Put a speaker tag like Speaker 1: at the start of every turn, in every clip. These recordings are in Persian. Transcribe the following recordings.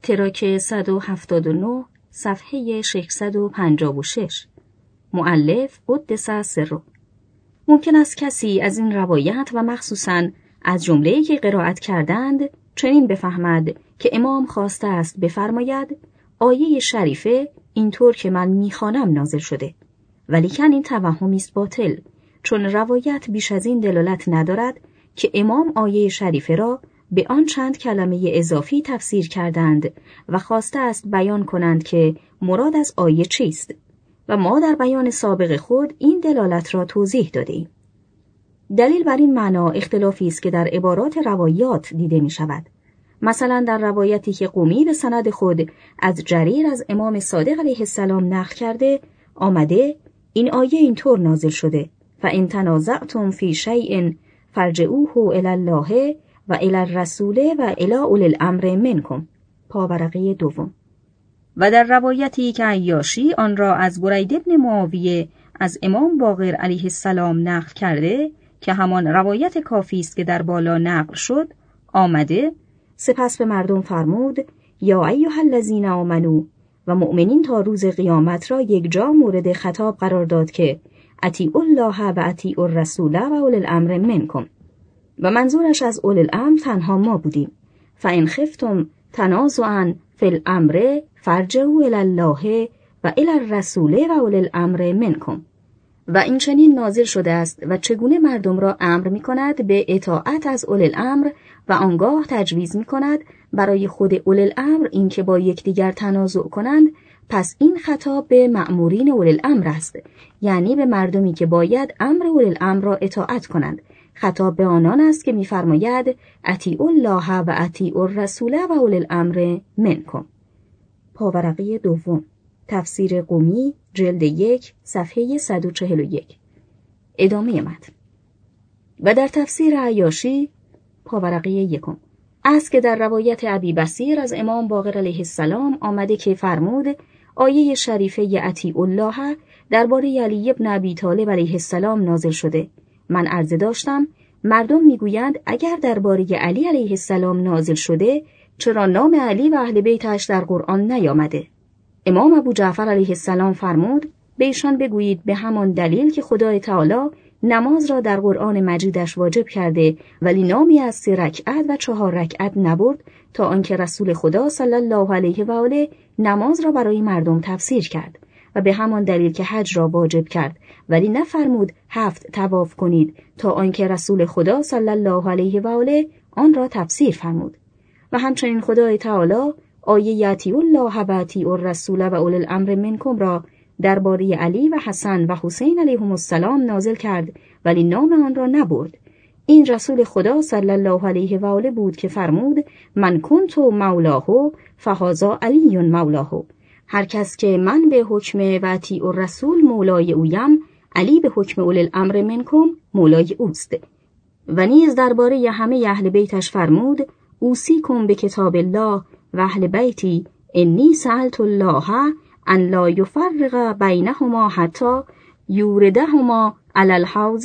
Speaker 1: تراک 179 صفحه 656. مؤلف قدس سره. ممکن است کسی از این روایت و مخصوصاً از جمله‌ای که قرائت کردند چنین بفهمد که امام خواسته است بفرماید آیه شریفه اینطور که من میخوانم نازل شده، ولیکن این توهمی است باطل، چون روایت بیش از این دلالت ندارد که امام آیه شریفه را به آن چند کلمه اضافی تفسیر کردند و خواسته است بیان کنند که مراد از آیه چیست و ما در بیان سابق خود این دلالت را توضیح دادیم. دلیل بر این معنا اختلافی است که در عبارات روایات دیده می شود. مثلا در روایتی که قمی به سند خود از جریر از امام صادق علیه السلام نقل کرده آمده این آیه اینطور نازل شده فَإِن تَنَازَعْتُمْ فِي شَيْءٍ فَارْجِعُوهُ إِلَى اللَّهِ و إِلَى الرَّسُولِ و إِلَى أُولِي الْأَمْرِ مِنْكُمْ. پاورقی دوم. و در روایتی که عیاشی آن را از برید بن معاویه از امام باقر علیه السلام نقل کرده که همان روایت کافی است که در بالا نقل شد آمده سپس به مردم فرمود یا ایها الذین آمنو و مؤمنین تا روز قیامت را یک جا مورد خطاب قرار داد که اطیعوا الله و اطیعوا الرسول و اولی الامر منکم و منظورش از اولی الامر تنها ما بودیم. فإن خفتم تنازعا فی الامر فارجعوا الی الله و الی الرسول و اولی الامر منکم. و این چنین نازل شده است و چگونه مردم را امر می کند به اطاعت از اولی الامر و آنگاه تجویز می کند برای خود اولی الامر این که با یکدیگر تنازع کنند، پس این خطاب به مأمورین اولی الامر است، یعنی به مردمی که باید امر اولی الامر را اطاعت کنند. خطاب به آنان است که می‌فرماید اطیعوا الله و اطیعوا الرسول و اولی الامر منکم. پاورقی دوم. تفسیر قمی جلد 1 صفحه 141. ادامه متن. و در تفسیر عیاشی پاورقی 1 است که در روایت ابی بصیر از امام باقر علیه السلام آمده که فرمود آیه شریفه اطیعوا الله درباره علی ابن ابی طالب علیه السلام نازل شده. من عرضه داشتم مردم میگویند اگر درباره علی علیه السلام نازل شده چرا نام علی و اهل بیتش در قرآن نیامده؟ امام ابو جعفر علیه السلام فرمود به ایشان بگویید به همان دلیل که خدای تعالی نماز را در قرآن مجیدش واجب کرده ولی نامی از 3 رکعت و 4 رکعت نبرد تا آنکه رسول خدا صلی الله علیه و آله نماز را برای مردم تفسیر کرد و به همان دلیل که حج را واجب کرد ولی نفرمود 7 طواف کنید تا آنکه رسول خدا صلی الله علیه و آله آن را تفسیر فرمود. و همچنین خدای تعالی آیه اطیعوا الله و اطیعوا الرسول و اولی الامر منکم را درباره علی و حسن و حسین علیهم السلام نازل کرد ولی نام آن را نبرد. این رسول خدا صلی الله علیه و آله بود که فرمود من کنت مولاه فهذا علی مولاه. هر کس که من به حکم و اطیع الرسول مولای اویم، علی به حکم اولی الامر منکم مولای اوست. و نیز درباره همه اهل بیتش فرمود اوصیکم به کتاب الله و اهل بیتی انی سألت الله ان لا یفرق بینهما حتی یوردهما علی الحوض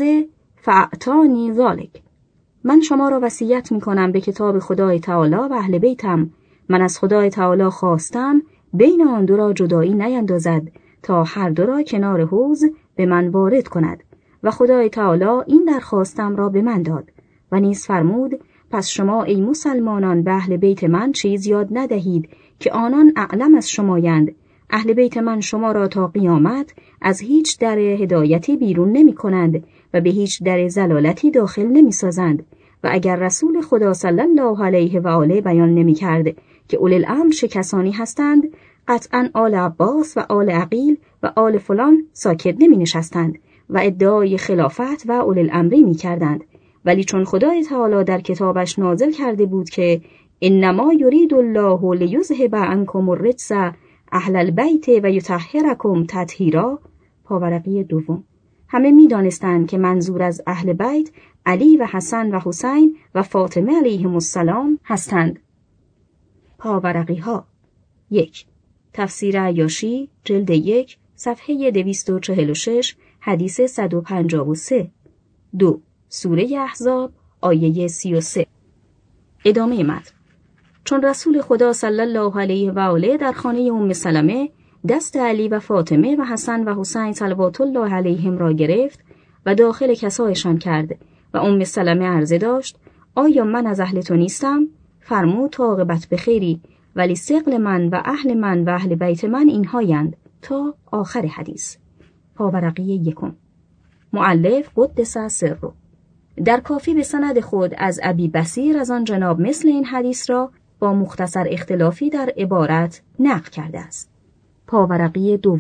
Speaker 1: فاعطانی ذلک. من شما را وصیت میکنم به کتاب خدای تعالی و اهل بیتم. من از خدای تعالی خواستم بین آن دو را جدایی نیندازد تا هر دو را کنار حوض به من وارد کند و خدای تعالی این درخواستم را به من داد. و نیز فرمود پس شما ای مسلمانان به اهل بیت من چیز یاد ندهید که آنان اعلم از شمایند. اهل بیت من شما را تا قیامت از هیچ در هدایتی بیرون نمی کنند و به هیچ در زلالتی داخل نمی سازند. و اگر رسول خدا صلی الله علیه و آله بیان نمی کرد که اولی الامر چه کسانی هستند، قطعاً آل عباس و آل عقیل و آل فلان ساکت نمی نشستند و ادعای خلافت و اولی الامری می کردند. ولی چون خدای تعالی در کتابش نازل کرده بود که انما یرید الله لیذهب عنکم الرجس اهل البیت و یطهرکم تطهیرا، پاورقی دوم، همه می دانستند که منظور از اهل بیت علی و حسن و حسین و فاطمه علیهم السلام هستند. پاورقی ها 1. تفسیر عیاشی جلد 1 صفحه 246 حدیث 153. 2. سوره احزاب آیه 33. ادامه متن. چون رسول خدا صلی الله علیه و آله در خانه ام سلمه دست علی و فاطمه و حسن و حسین صلوات الله علیهم را گرفت و داخل کسایشان کرد و ام سلمه عرضه داشت: آیا من از اهل تو نیستم؟ فرمود: تا عاقبت بخیری، ولی ثقل من و اهل بیت من اینهایند، تا آخر حدیث. پاورقی 1. مؤلف قدس سره در کافی به سند خود از ابی بصیر از آن جناب مثل این حدیث را با مختصر اختلافی در عبارت نقل کرده است. پاورقی 2.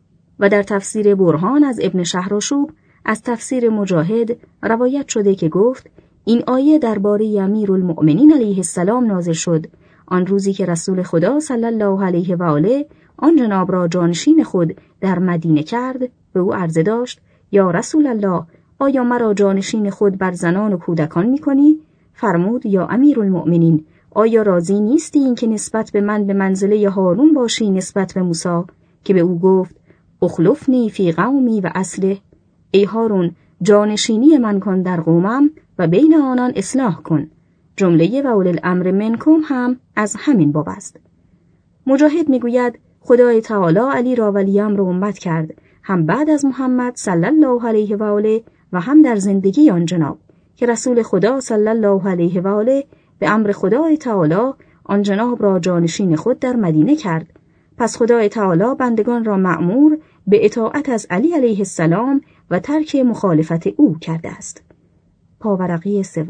Speaker 1: و در تفسیر برهان از ابن شهرآشوب از تفسیر مجاهد روایت شده که گفت: این آیه درباره امیرالمؤمنین علیه السلام نازل شد آن روزی که رسول خدا صلی الله علیه و آله آن جناب را جانشین خود در مدینه کرد. به او عرضه داشت: یا رسول الله، آیا مرا جانشین خود بر زنان و کودکان می‌کنی؟ فرمود: یا امیرالمؤمنین، آیا راضی نیستی این که نسبت به من به منزله هارون باشی نسبت به موسی، که به او گفت: اخلفنی فی قومی و اصلح. ای هارون، جانشینی من کن در قومم و بین آنان اصلاح کن. جمله و اولی الامر منکم هم از همین باب است. مجاهد میگوید خدای تعالی علی را ولی امر امت کرد، هم بعد از محمد صلی الله علیه و آله و هم در زندگی آن جناب، که رسول خدا صلی الله علیه و آله به امر خدای تعالی آن جناب را جانشین خود در مدینه کرد. پس خدای تعالی بندگان را مأمور به اطاعت از علی علیه السلام و ترک مخالفت او کرده است. پاورقی 3.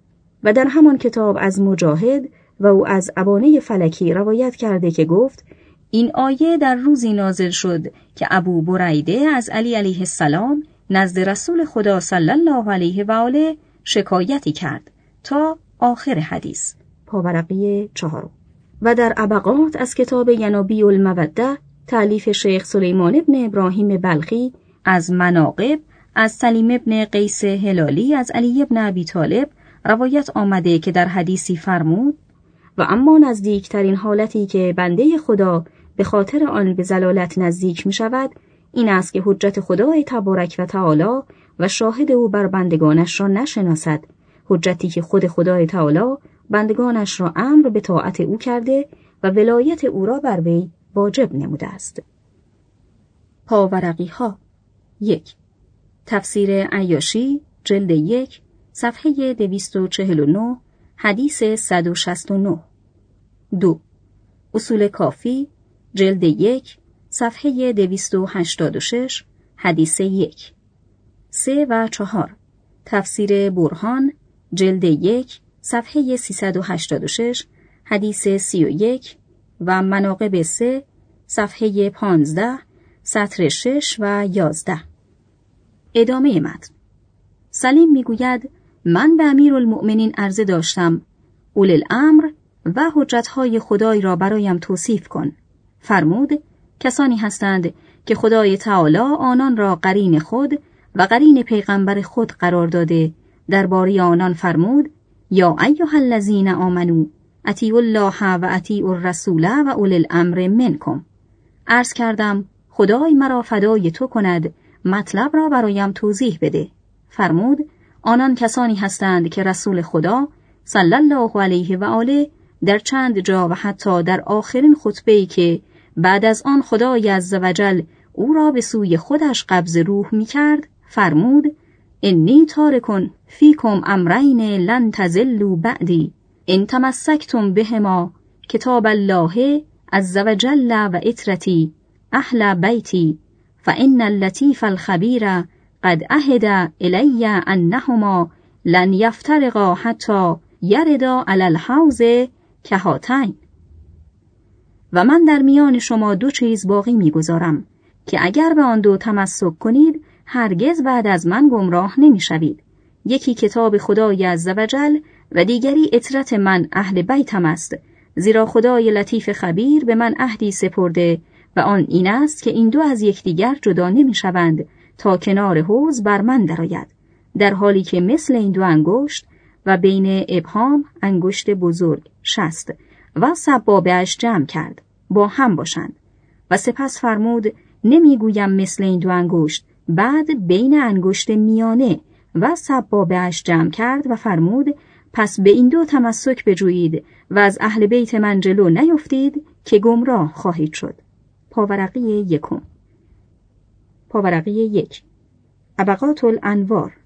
Speaker 1: و در همان کتاب از مجاهد و او از ابانه فلکی روایت کرده که گفت: این آیه در روزی نازل شد که ابو بریده از علی علیه السلام نزد رسول خدا صلی الله علیه و آله شکایتی کرد، تا آخر حدیث. پاورقی 4. و در ابقات از کتاب ینابیع الموده تألیف شیخ سلیمان ابن ابراهیم بلخی از مناقب از سلیم ابن قیس هلالی از علی ابن ابی طالب روایت آمده که در حدیثی فرمود: و اما نزدیکترین حالتی که بنده خدا به خاطر آن به ضلالت نزدیک می شود این است که حجت خدای تبارک و تعالی و شاهد او بر بندگانش را نشناسد، حجتی که خود خدای تعالی بندگانش را امر به طاعت او کرده و ولایت او را بر وی واجب نموده است. پاورقی ها 1. تفسیر عیاشی جلد 1 صفحه 249 حدیث 169. 2. اصول کافی جلد 1 صفحه 286 حدیث 1. 3 و 4. تفسیر برهان جلد 1 صفحه 386 حدیث 31 و مناقب 3 صفحه 15 سطر 6 و 11. ادامه متن. سلیم میگوید من به امیرالمؤمنین عرضه داشتم: اولی الامر و حجتهای خدای را برایم توصیف کن. فرمود: کسانی هستند که خدای تعالی آنان را قرین خود و قرین پیغمبر خود قرار داده. درباره آنان فرمود: یا ایها الذین آمنو اطیعوا الله و اطیعوا الرسول و اولی الامر منکم. عرض کردم خدای مرا فدای تو کند، مطلب را برایم توضیح بده. فرمود: آنان کسانی هستند که رسول خدا صلی الله علیه و آله در چند جا و حتی در آخرین خطبه‌ای که بعد از آن خدای عزوجل او را به سوی خودش قبض روح می کرد فرمود: انی تارکن فیکم امرین لن تضلوا بعدی ان تمسکتم بهما کتاب الله عزوجل و اطرتی اهل بیتی فان اللطیف الخبیر قد عهد الی انهما لن یفترقا حتی یردا علی الحوض کهاتین. و من در میان شما 2 چیز باقی میگذارم که اگر به آن 2 تمسک کنید هرگز بعد از من گمراه نمیشوید. یکی کتاب خدای عزوجل و دیگری اطرت من اهل بیتم است، زیرا خدای لطیف خبیر به من عهدی سپرده و آن این است که این 2 از یکدیگر جدا نمیشوند تا کنار حوض بر من درآید، در حالی که مثل این 2 انگشت و بین ابهام انگشت بزرگ 60 و سبابه‌اش جمع کرد با هم باشند. و سپس فرمود: نمیگویم مثل این 2 انگشت، بعد بین انگشت میانه و سبابه‌اش جمع کرد و فرمود: پس به این 2 تمسک بجویید و از اهل بیت من جلو نیفتید که گمراه خواهید شد. پاورقی 1. پاورقی 1. ابقات الانوار.